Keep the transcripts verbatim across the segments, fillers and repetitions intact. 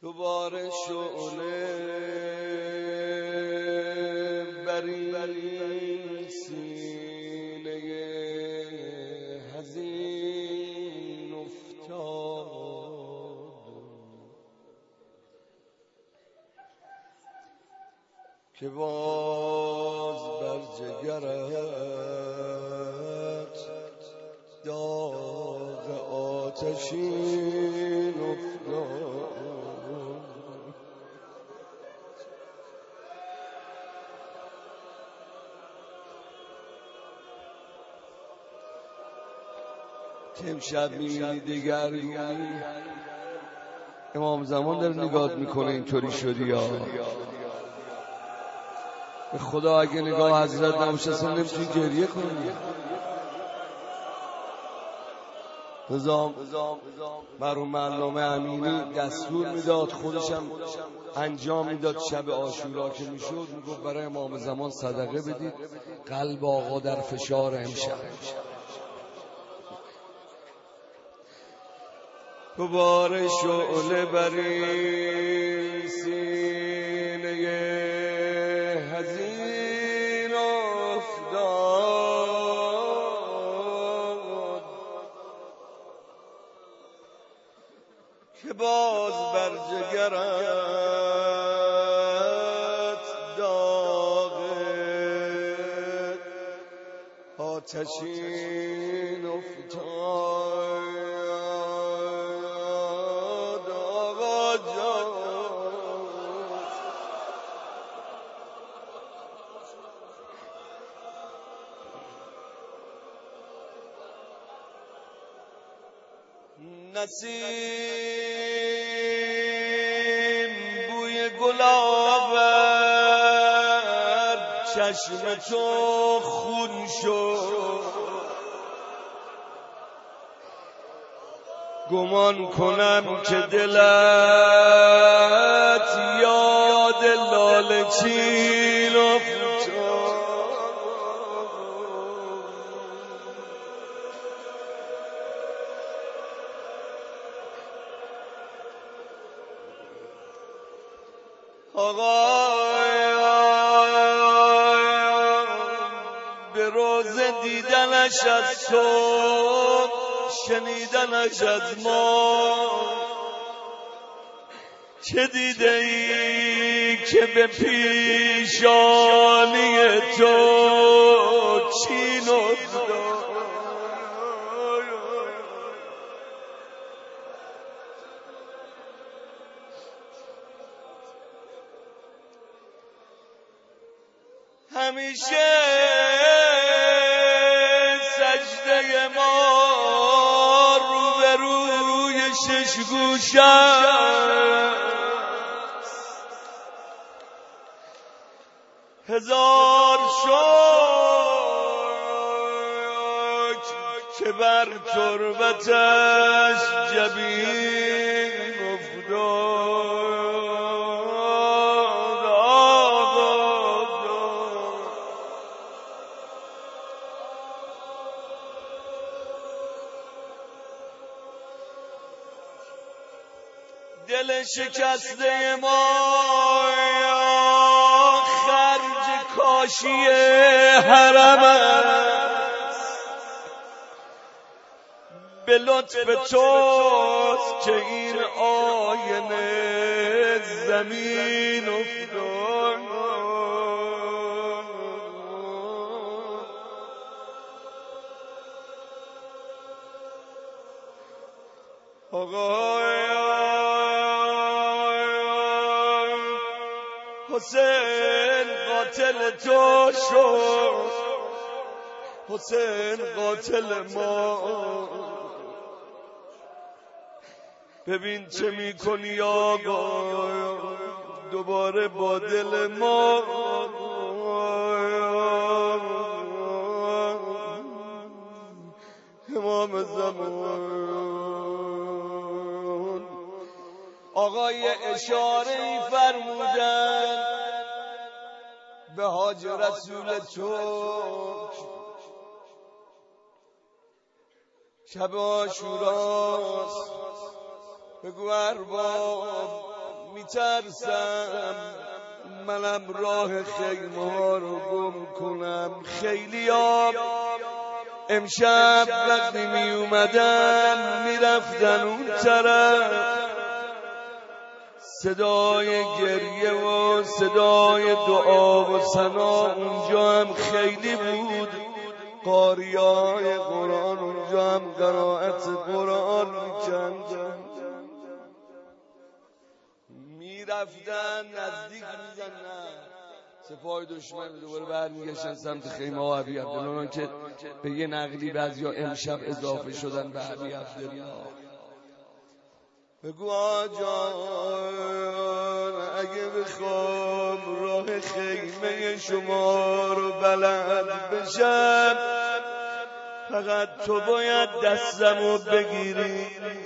تو بار شعله بری سینه حزین افتاد که باز بر جگرت داغ آتشین افتاد. که امشب می‌بینی دگرگونی امام زمان داره نگاه میکنه اینطوری شدی یا به خدا اگه نگاه حضرت نباشه اصلا نمیتونی گریه کنی. نظام مرحوم علامه امینی دستور میداد، خودشم انجام میداد. شب عاشورا که میشد میگفت برای امام زمان صدقه بدید، قلب آقا در فشار امشب. تو بار شعله بری سینه حزین افتاد که باز بر جگرت داغ آتشین افتاد. نسیم بوی گلاب چشم تو خون شد، گمان کنم که دلت یاد لاله چین افتاد. آقا به روز دیدنش از تو، شنیدنش از ما، چه دیده ای که به پیشانی تو چین افتاد. همیشه سجده ما رو به روی شش گوشه است، هزار شکر که بر تربتش جبین افتاد. دل شکسته ما خرج کاشی حرم است، به لطف توست که این آینه زمین افتاد. آقا حسین قاتل تو شد، حسین قاتل ما، ببین چه میکنی آقا دوباره با دل ما. امام زمان آقای اشاره فرمودن به حاج رسول تو، شب عاشوراست، بگو ارباب میترسم منم راه خیمه ها رو گم کنم. خیلی ها امشب وقتی می اومدن میرفتن اون طرف، صدای گریه و صدای دعا و ثنا اونجا هم خیلی بود. قاریای قرآن اونجا هم قرائت قرآن میکردن، میرفتن نزدیک میزنن سپاه دشمن، دوباره برمیگشتن سمت خیمه ها ابی عبدالله که به یه نقلی بعضیا امشب اضافه شدن به ابی عبدالله. بگو آجان اگه بخوام راه خیمه شما رو بلد بشم، فقط تو باید دستمو بگیری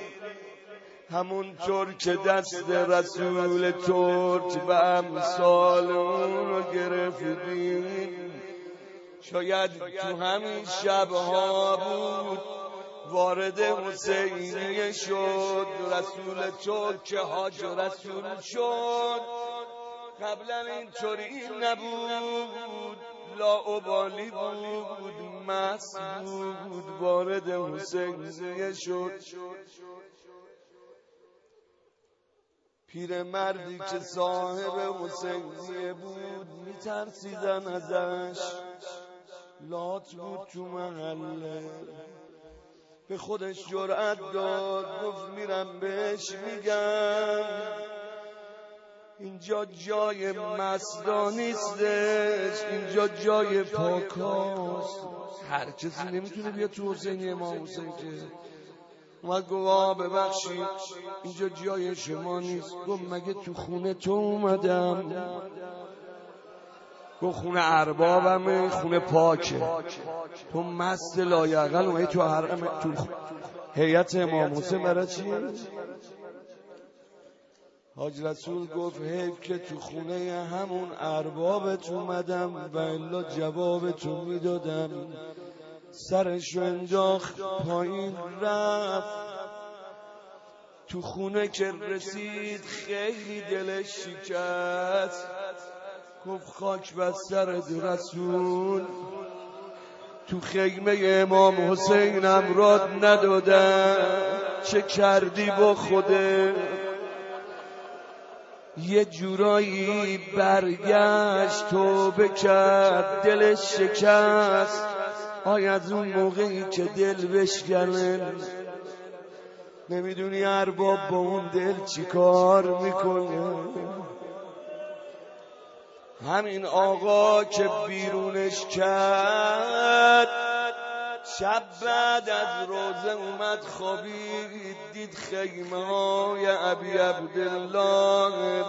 همونطور که دست رسول ترک و امثال اون رو گرفتین. شاید تو همین شبها بود وارد حسینیه شد رسول ترک که حاج رسول شد. قبلا اینطوری نبود، لاابالی بود، مست بود، وارد حسینیه شد. پیر مردی که صاحب حسینیه بود میترسیدن ازش، لات بود تو محله. به خودش جرأت داد گفت میرم بهش میگم اینجا جای مستا نیستش، اینجا جای پاکاست. هر کسی نمیتونه بیاد تو حسینی امام حسین که. اومد گفت ببخشید اینجا جای شما نیست. گفت مگه تو خونه تو اومدم؟ گفت خونه اربابمه، خونه پاکه. تو مست لایعقل اومدی تو حرم تو هیئت امام حسین برای چیه؟ حاج رسول گفت حیف که تو خونه همون اربابت اومدم و الا جواب تو میدادم. سرشو انداخت پایین رفت. تو خونه که رسید خیلی دلش شکست. گفت خاک بر سرت رسول، تو خیمه امام حسین امراد ندادن، چه کردی با خوده؟ یه جورایی برگشت توبه کرد، دلش شکست. آی از اون موقعی که دل بشکنه نمیدونی ارباب با اون دل چی کار میکنه. همین آقا که بیرونش کرد شب بعد از روزه اومد خوابید، دید خیمه های ابی عبدالله.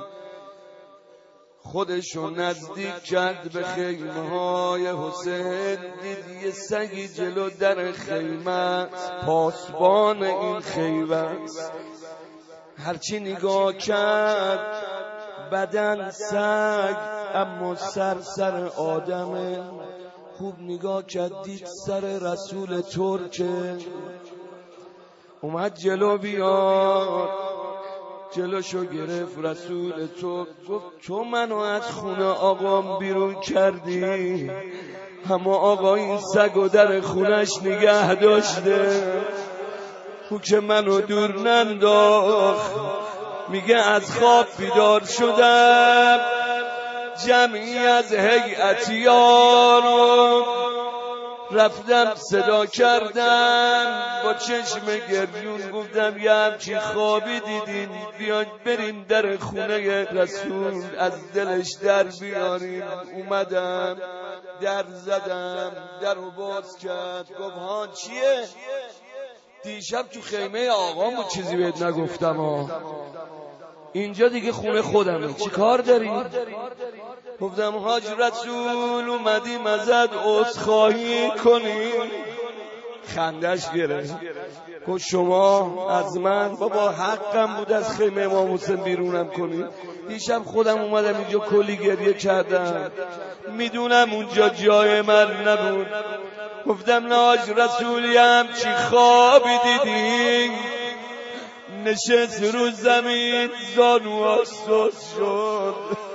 خودشو نزدیک کرد به خیمه های حسین، دید یه سگی جلو در خیمه، پاسبان این خیمه. هرچی نگاه کرد بدن سگ اما سر سر آدمه. خوب نگاه کرد دید سر رسول ترکه. اومد جلو بیاد، جلوشو گرفت رسول ترک. گفت تو منو از خونه آقام بیرون کردی، اما آقا این سگو در خونش نگه داشته. او که منو دور ننداخت. میگه از خواب بیدار شدم، جمعی از هیئتیانو رفتم صدا کردم، با چشم گریون گفتم یه همچین خوابی دیدین، بیاید بریم در خونه رسول از دلش در بیاریم. اومدم در زدم، در رو باز کرد. گفت ها چیه؟ دیشب تو خیمه آقامو چیزی بهت نگفتم ها، اینجا دیگه خونه خودمه، چی کار داری؟ گفتم حاج رسول اومدیم ازت عذرخواهی کنیم. خندش گرفت. گفت شما از من بابا حقم بود از خیمه امام حسین بیرونم کنی. دیشب خودم اومدم اینجا کلی گریه کردم، میدونم اونجا جای من نبود. گفتم نه حاج رسولی هم چی خوابی دیدی؟ نشست رو زمین زانو سوز شد.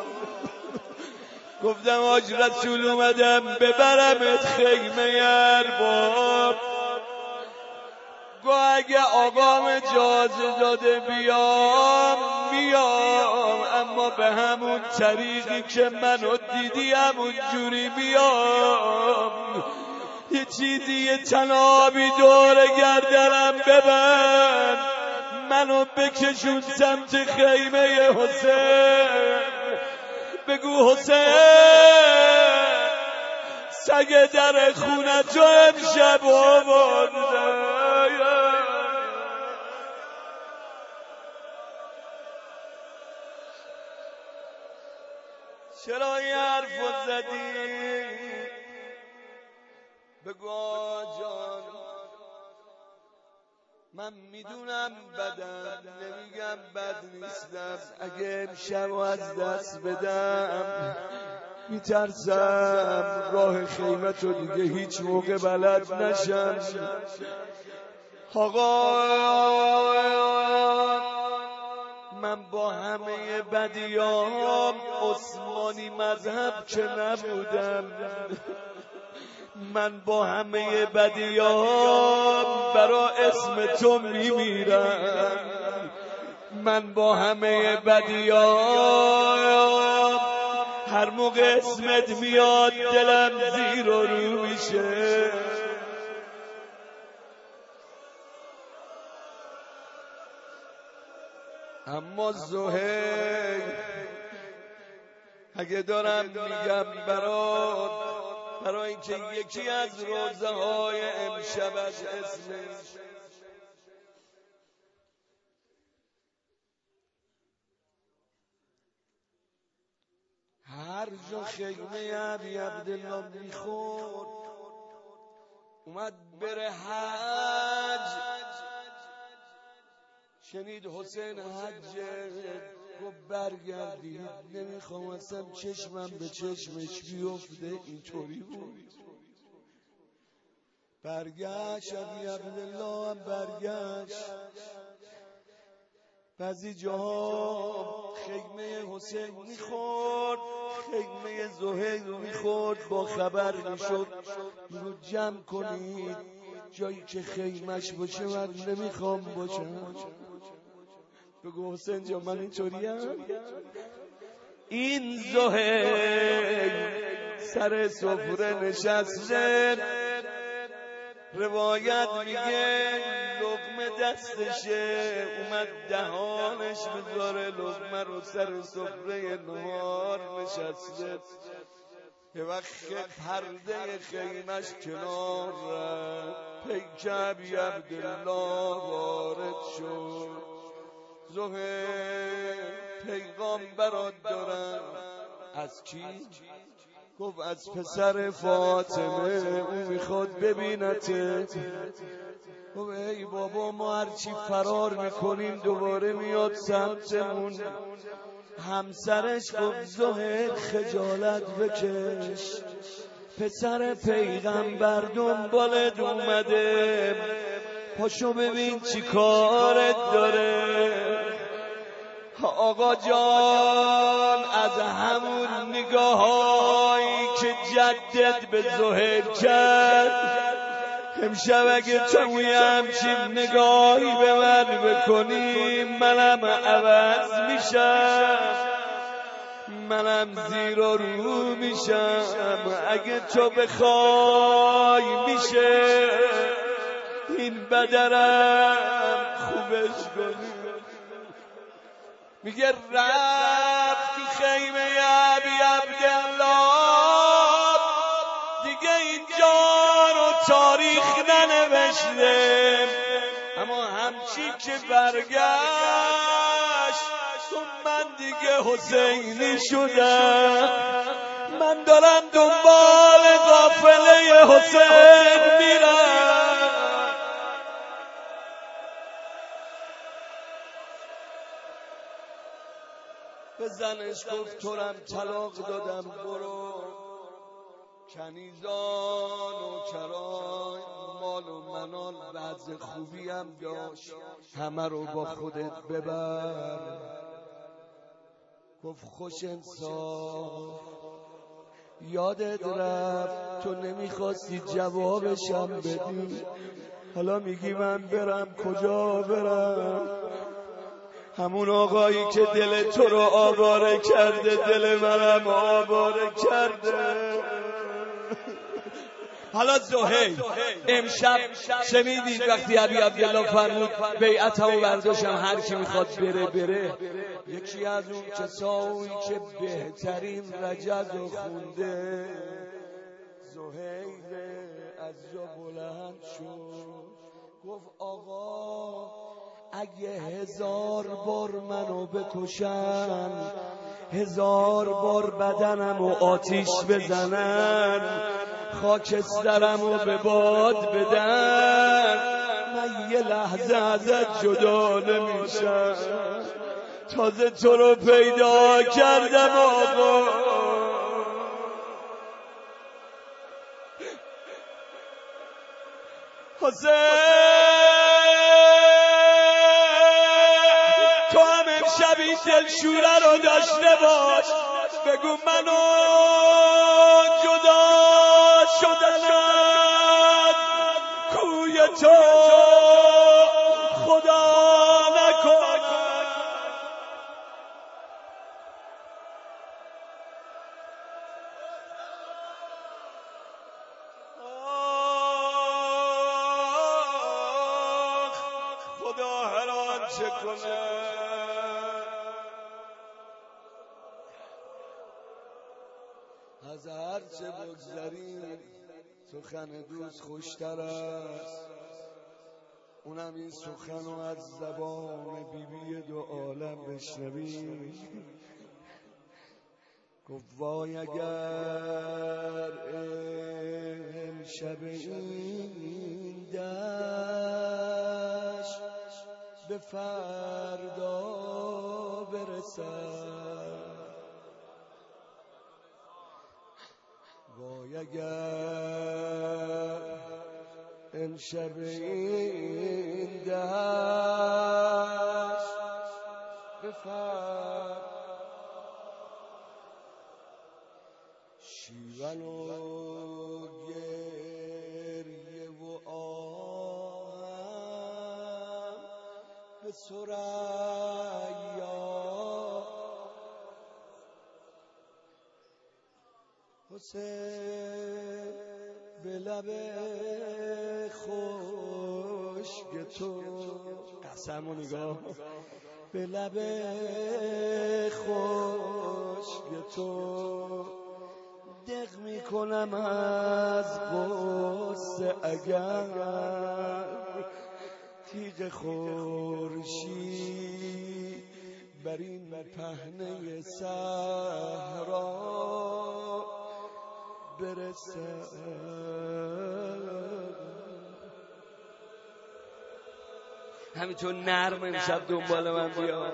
گفتم حاج رسول اومدم ببرمت خیمه ارباب. گو اگه آقام اجازه داده بیام میام، اما به همون طریقی که منو دیدی همون جوری بیام. یه چیزی یه تنابی دور گردنم ببند، منو بکشون سمت خیمه حسین. بگو حسین سگ در خونه تو امشب آورده. چرا این حرفو زدی؟ بگو جان من میدونم بدم، نمیگم بد نیستم. اگه امشب از دست بدم میترسم راه خیمتو دیگه هیچ موقع بلد نشم. آقا من با همه بدیام عثمانی مذهب که نبودم. من با همه بدیام برا اسم تو میمیرم. من با همه بدیام هر موقع اسمت میاد دلم زیر و رو میشه. اما زهیر اگه دارم میگم برات، برای اینکه یکی از روزه های امشبش اسمش هر جا خیمه عبی عبدالله میخورد اومد بره حج، شنید حسین حجه، گفت برگردید. نمیخوام اصلا چشمم به چشمش بیفته. اینطوری بود. برگشت عبی عبدالله هم برگشت. بعضی جاها خیمه حسین میخورد، خیمه زهیر میخورد، با خبر میشد رو جمع کنید جایی که خیمش باشه من نمیخوام باشم. بگو حسین جا من اینطوریم. این زهیر سر سفره نشسته، روایت میگه لقمه دستشه، اومد دهانش بذاره لقمه رو سر سفره نهار نشسته. یه وقت پرده خیمش کنار رفت، پیک عبی عبدالله وارد شد. زهیر پیغام برات دارم. از کی؟ گفت از پسر فاطمه، اون میخواد ببینته. گفت ای بابا ما هرچی فرار میکنیم دوباره میاد سمتمون. همسرش گفت زهیر خجالت بکش، پسر پیغمبر دنبالت اومده، پاشو ببین چی کارت داره. آقا جان از همون نگاهایی که جدت به زهیر کرد، امشب اگه توی همچین نگاهی به من بکنی منم عوض میشم، منم زیر و رو میشم. اگه تو بخوای میشه این بدرم خوبش کنی. میگه رفت تو خیمه عبی عبدالله، دیگه اینجا رو تاریخ ننوشته، اما همچی که برگشت تو من دیگه حسینی شدم. من دارم دنبال قافله حسین میرم. به زنش گفت تورم طلاق دادم برو، کنیزان و کرای مال و منال وضع خوبی هم داشت، همه رو با خودت ببر. گفت خوش انصاف یادت رفت تو نمیخواستی جوابشم بدی، حالا میگی من برم کجا برم؟ همون آقایی که دل تو رو آواره کرده دل منم آواره کرده. حالا زهیر امشب شنیدید وقتی ابی عبدالله فرمود بیعتمو برداشتم هر کی میخواد بره بره. یکی از اون کسایی که بهترین رجز و خونده زهیر از جا بلند شد گفت آقا اگه هزار بار منو بکشن، هزار بار بدنمو آتیش بزنن، خاکسترمو به باد بدن، من یه لحظه ازت جدا نمیشم. تازه تو رو پیدا کردم آقا. حسین تو هم امشب این دلشوره رو داشته باش، بگو منو جدا شدنت کوی تو خدا نکن. خدا هر آنچه کنه از هر چه بگذریم سخن دوست خوشتر است. اونم این سخن رو از زبان بیبی دو عالم بشنویم. گفت وای اگر امشب این دشت به فردا برسد، وای اگر امشب این دشت به فردا شیون و گریه و آهم به ثریا حسین به لب خشک تو قسم و نگاه به لب خشک تو دق میکنم از غصه اگر تیغ خورشید بر این پهنه صحرا برسد. همینطور نرم امشب دنبال من بیا.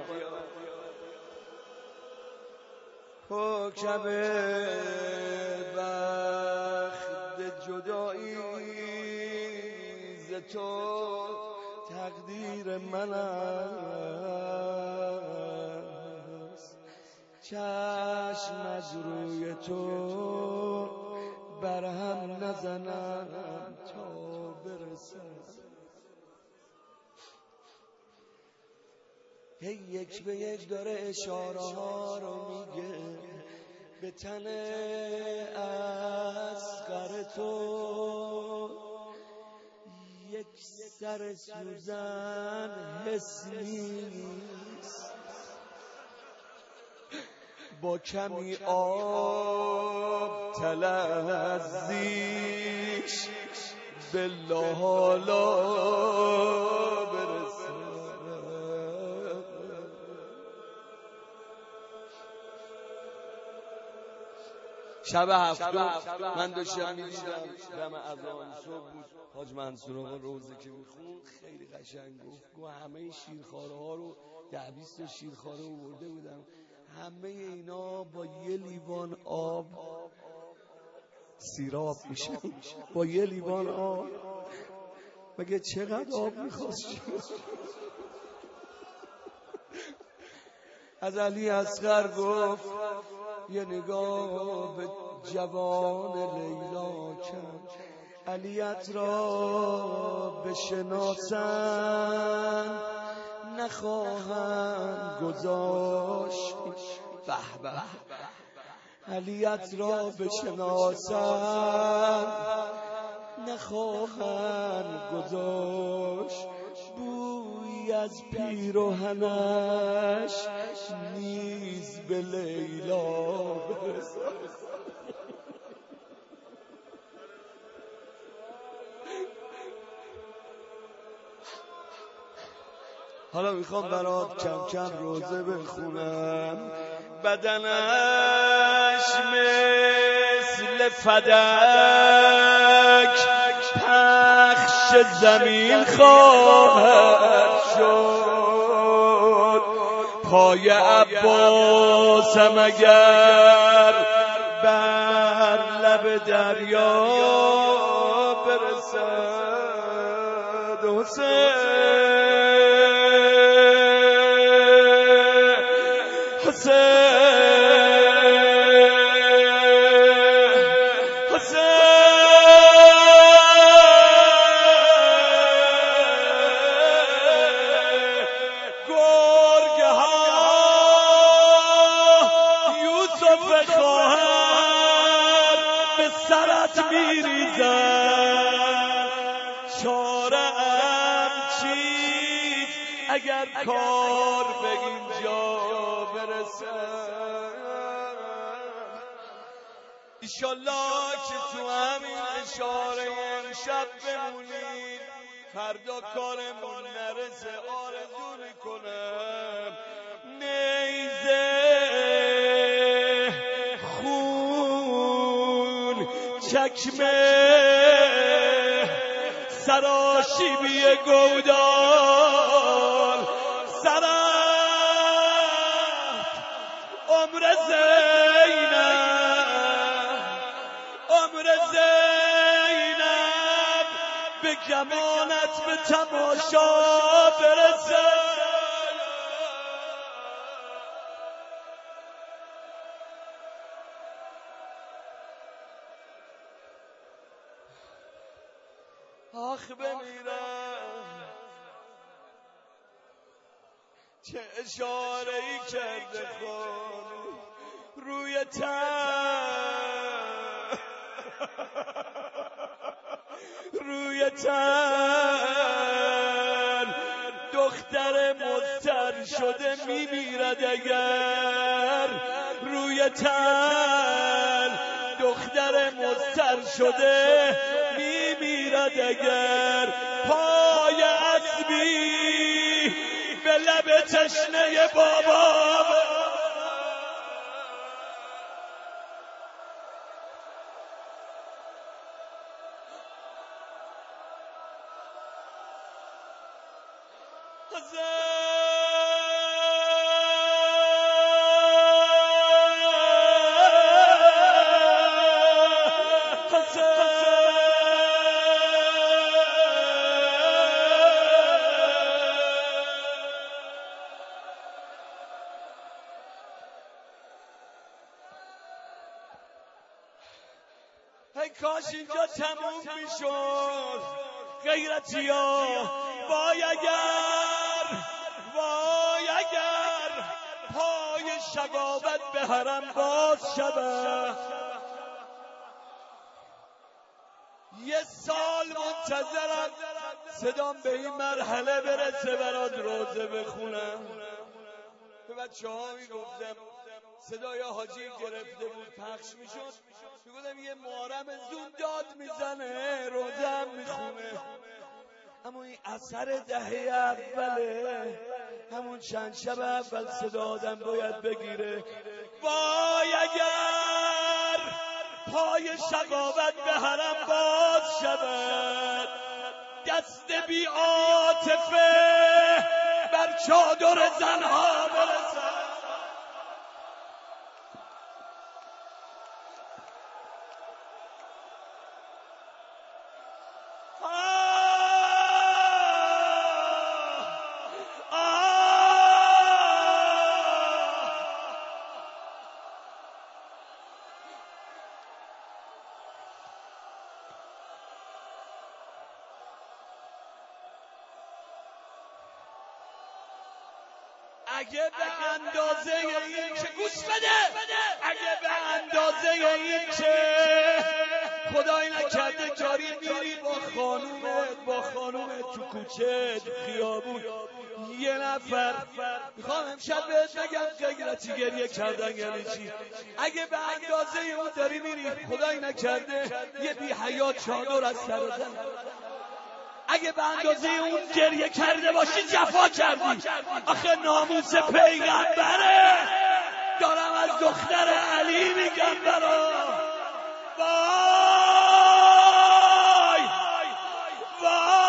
کوکب بخت جدایی ز تو تقدیر من است، چشم از روی تو برهم نزنم تا برسم. هی یک به یک داره اشاره ها رو میگه به تن اصغر تو، یک سر سوزن حس نیست، با کمی آب تلذیش بالله حالا برسه. شب هفتم من داشتم میدیدم دم اذان صبح بود، حاج منصور آقا روزه که میخوند خیلی قشنگ گفت گفت همه شیرخواره ها رو ده بیست شیرخواره آورده بودم، همه اینا با یه لیوان آب سیراب میشن، با یه لیوان آب مگه چقدر آب میخواست؟ از علی اصغر گفت یه نگاه به جوان لیلا کرد، علیت را بشناسن نخواهند گذاشت. به به علیت را بشناسن نخواهند گذاشت، بوی از پیرهنش نیز به لیلا برسد. حالا میخوام برات کم کم روزه بخونم. بدنش مثل فدک پخش زمین خواهد شد، پای عباسم اگر بر لب دریا برسد. حسین سرت میریزم، چاره‌ام چیست اگر کار به اینجا برسد. ایشالله که تو همین اشاره امشب بمونید، فردا کارمون نرسه آرزو میکنم نیزه چکمه سراشیبی گودال سرت عمر زینب، عمر زینب به گمانت به تماشا برسه. آخ بمیرم چه اشاره ای کرده خانو روی تن، روی تن دختر مضطر شده میمیرد اگر روی تن دختر مضطر شده میمیرد اگر پای اسبی به لب تشنه بابا. ای کاش اینجا تموم میشد غیرتیا، وای اگر وای اگر پای شقاوت به حرم باز شود. یه سال منتظرم صدام به این مرحله برسه برات روزه بخونم. به بچه ها میگفتم صدای حاجی گرفته بود پخش میشد، میگفتم یه محرم زود داد میزنه روزه هم میخونه، اما این اثر دهه اوله، همون چند شب اول صدا آدم باید بگیره. وای اگر پای شقاوت به حرم باز شود، دست بی عاطفه بر چادر زنها برسد. اگه به اندازه این که گوش بده، اگه به اندازه این که خدای نکرده جاری میری با خانومت با خانومت تو کوچه تو خیابون یه نفر، میخوام امشب بهت بگم غیرتی گریه کردن یعنی چی. اگه به اندازه اون داری میری خدای نکرده یه بی حیا چادر از سر زن، اگه به اندازه اون گریه کرده باشی جفا کردی. آخه ناموس پیغمبره، دارم از دختر علی میگم برا. وای وای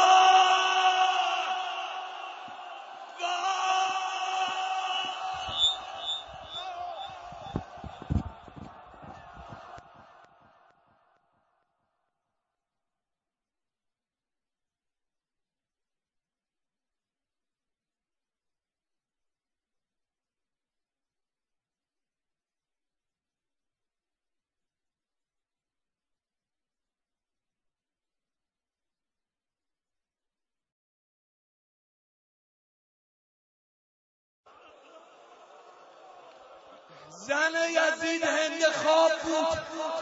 زن یزید هند خواب بود،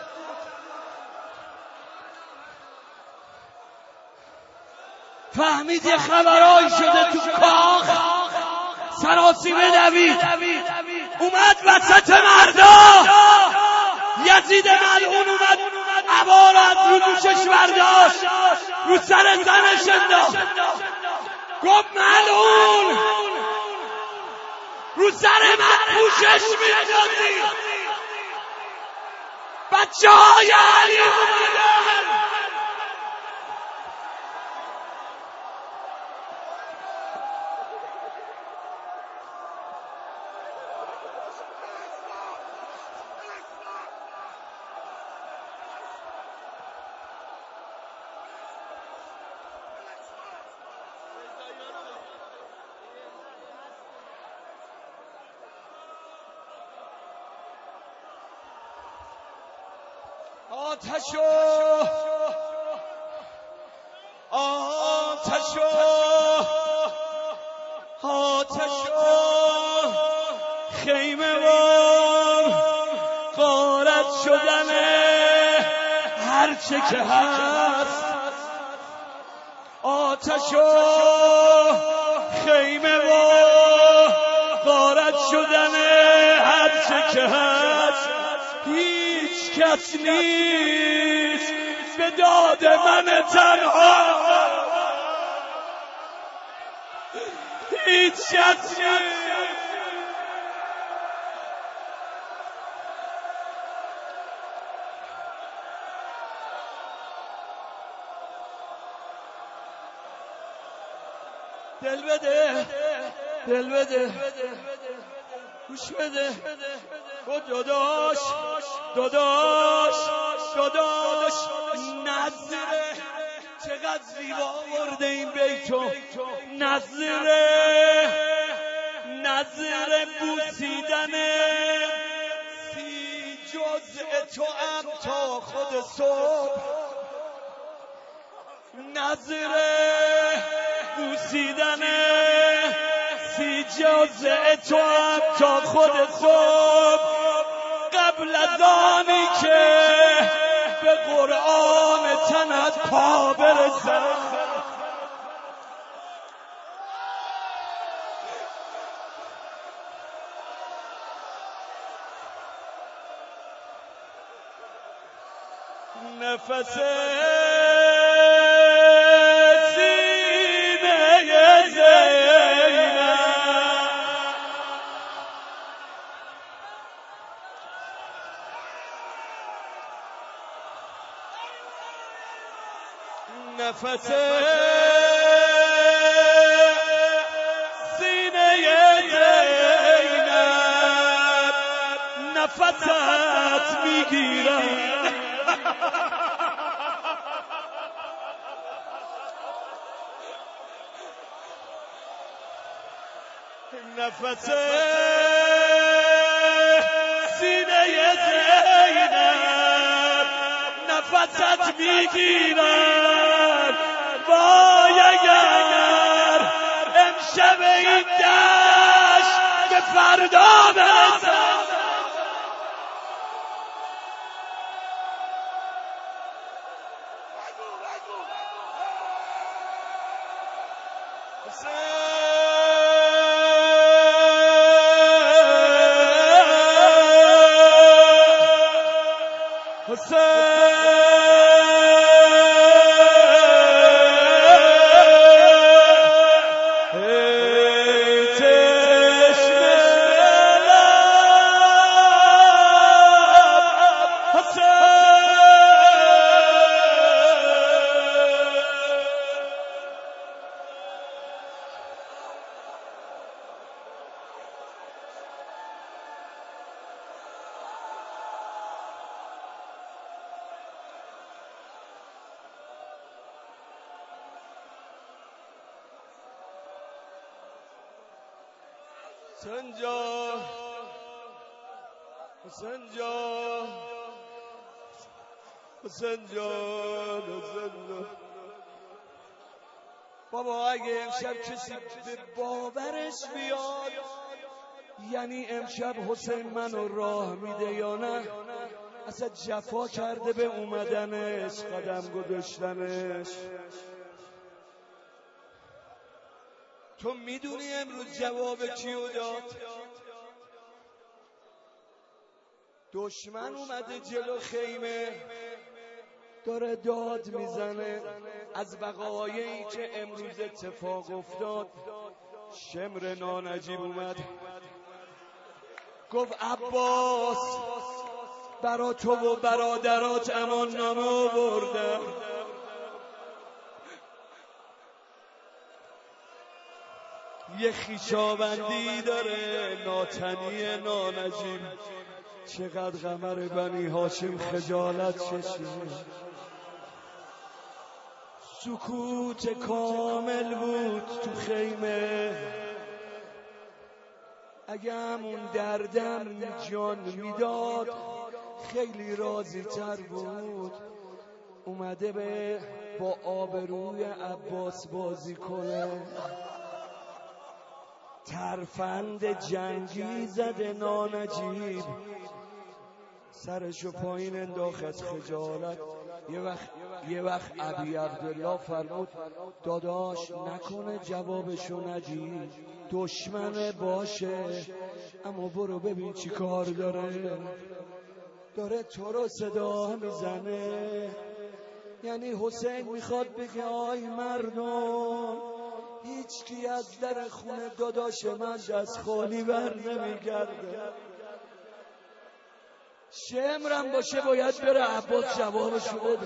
فهمید یه خبرایی شده تو کاخ، سراسیمه دوید اومد وسط مردا. یزید ملعون اومد عبارت رو دوشش برداشت، رو سر زنش انداخت، گفت ملعون رو سر من پوشش میدادی. بچه های علی اومدن، آتشو آتشو آتشو خیمه و غارت شدنه هرچه که هست. آتشو خیمه و غارت شدنه هرچه که هست. هیچ کس نیست به داد من تنها، هیچ کس نیست. دل بده دل بده گوش بده، و داداش داداش داداش نظره چقدر زیبا آورده این بیتو. نظره نظره بوسیدنه سی جزء تو ام تا خود صبح. نظره بوسیدنه سی جزء تو ام تا خود صبح. قبل از آنی که به قرآن تنت پا برسه، نفس سینه زینب، نفس سینه زینب، نفست میگیرم. نفس سینه زینب، نفست میگیرد. وای اگر امشب این دشت به فردا برسم. حسین جان حسین جان حسین جان حسین جان بابا اگه امشب کسی به باورش بیاد یعنی امشب حسین منو راه میده یا نه، اصلا جفا کرده به اومدنش قدم گذاشتنش. تو میدونی امروز جواب کیو داد؟ دشمن اومده جلو خیمه داره داد میزنه از وقایعی که امروز اتفاق افتاد. شمر نانجیب اومد گفت عباس برا تو و برادرات امان نامه آوردم. یه خویشاوندی داره ناتنی نانجیب. چقدر قمر بنی هاشم خجالت کشید. سکوت کامل بود تو خیمه. اگه همون دردم جان میداد خیلی راضی تر بود. اومده به با آبروی عباس بازی کنه. ترفند جنگی زده نانجیب، سرشو پایین انداخت خجالت. یه وقت یه وقت ابی عبدالله فرمود داداش نکنه جوابشو ندی، دشمن باشه اما برو ببین چی کار داره. داره تو رو صدا میزنه. یعنی حسین میخواد بگه آی مردم هیچ کی از در خونه داداش من دست خالی بر نمیگرده. شمرم باشه باید بره عباس جوابشو بده.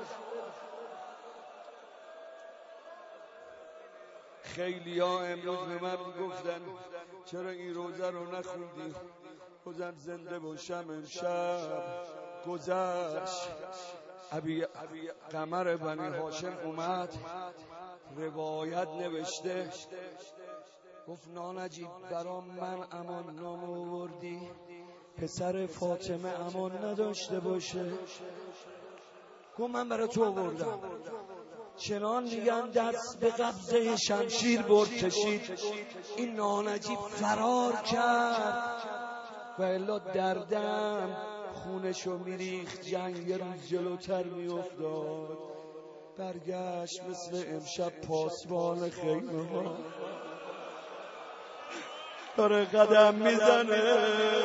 خیلی ها امروز به من میگفتن چرا این روزه رو نخوندی؟ گفتم زنده باشم امشب گذشت. ابی قمر بنی هاشم اومد روایت نوشته گفت نانجیب برام من امان نام آوردی، پسر فاطمه امان نداشته باشه. گفت من برای تو آوردم. چنان میگن دست به قبضه شمشیر برد کشید. این نانجیب فرار کرد و الا دردم خونشو میریخت. جنگ یه روز جلوتر میافتاد. برگشت مثل امشب پاسبان خیمه ها داره قدم میزنه.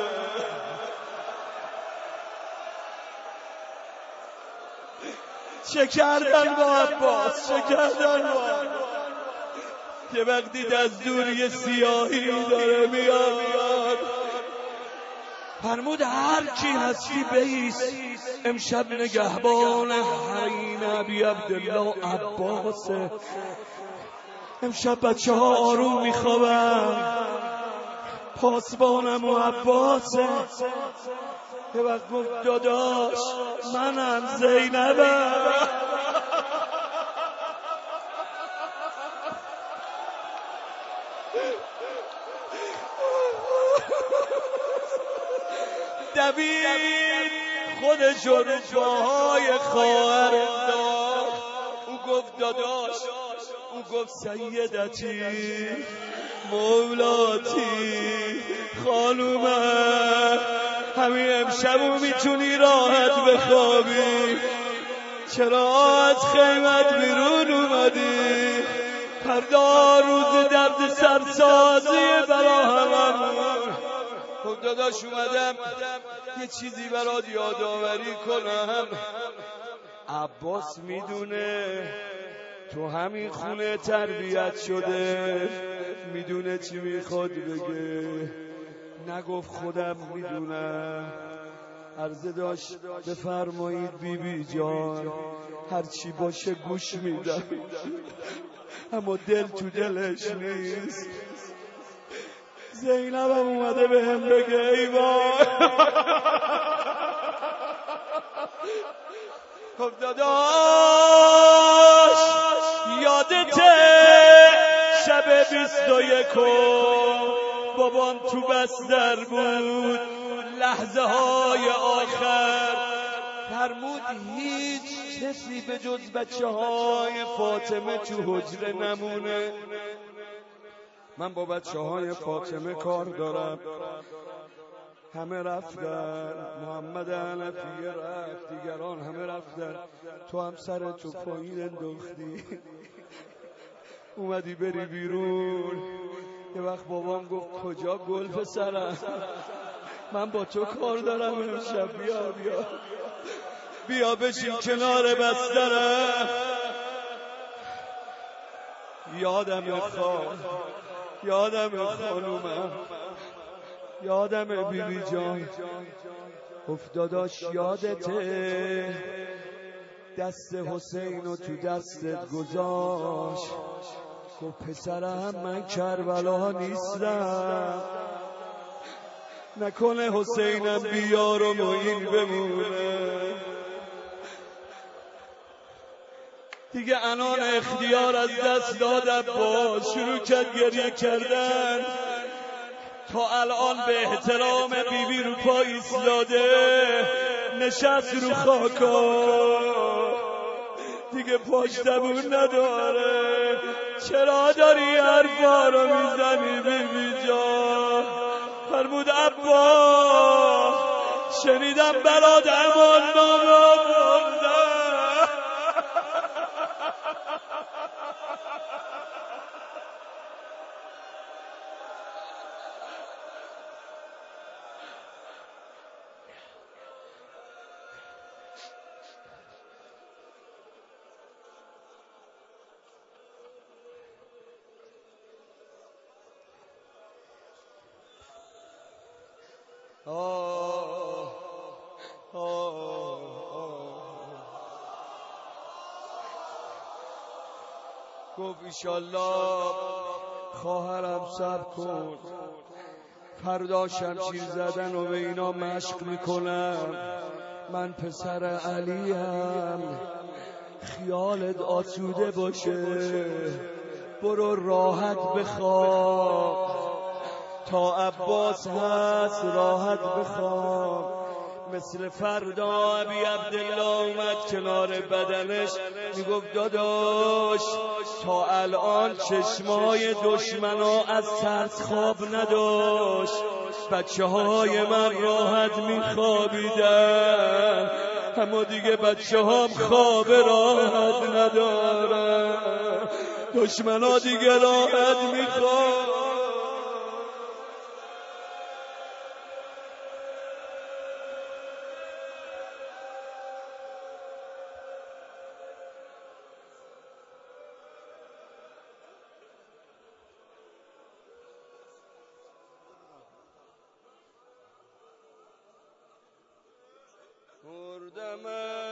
چه کردن با عباس؟ چه کردن با عباس؟ که وقتی از دور یه سیاهی داره میاد فرمود هر کی هستی بیست امشب نگهبان حریم ابی عبدالله عباسه. امشب بچه ها آروم میخوابن، پاسبانم و عباسه. یه وقت گفت داداش منم زینبم. دوید خودشو رو پاهای خواهر انداخت. او گفت داداش، او گفت سیدتی مولاتی خانومم همین امشبو میتونی راحت بخوابی، چرا از خیمت بیرون اومدی؟ فردا روز درد سرسازی برا هممون. خب داداش اومدم یه چیزی برات یادآوری کنم. عباس میدونه تو همین خونه تربیت شده، میدونه چی میخواد بگه، نگفت خودم میدونم. عرضه داشت بفرمایید بی بی جان، هرچی باشه گوش میدم، اما دل تو دلش نیست. زینبم اومده به هم بگه ای وای. خب داداش یادته شب بیست و یکم بابام تو بستر بود، لحظه های آخر فرمود هیچ کسی به جز بچه های فاطمه تو حجره نمونه. من با بچه های فاطمه کار دارم، همه رفتن، محمد حنفی رفت، دیگران همه رفتن، تو هم سر تو پایین انداختی اومدی بری بیرون. یه وقت بابام گفت کجا گل پسرم، من با تو کار دارم امشب، بیا بیا بیا بشین کنار بسترم. یادم خواب یادم خانومم، یادم بی بی جان. افتاداش یادته دست حسین و تو دستت گذاشت، گفت پسرم من کربلا نیستم، نکنه حسینم بیار و معین بمونه. دیگه انان اختیار از دست دادم، با شروع کرد گریه کردن. تا الان به احترام بیبی رو پا ایستاده، نشست رو خاکا، دیگه پاش زبون نداره. چرا داری حرفا رو میزنی بیبی جان؟ فرمود عبا شنیدم برات امان نامه آوردن. آه آه گفت ایشالله خواهرم صبر کن، فردا شمشیر زدن و به اینا مشق میکنم، من پسر علیم، خیالت آسوده باشه، برو راحت بخواب، تا عباس هست راحت بخواب. مثل فردا ابی عبدالله اومد کنار بدنش میگفت داداش تا الان چشمای دشمنا از ترس خواب نداشت، بچه های من راحت میخوابیدن، اما دیگه بچه هام خواب راحت ندارن، دشمنا دیگه راحت میخواب. مردم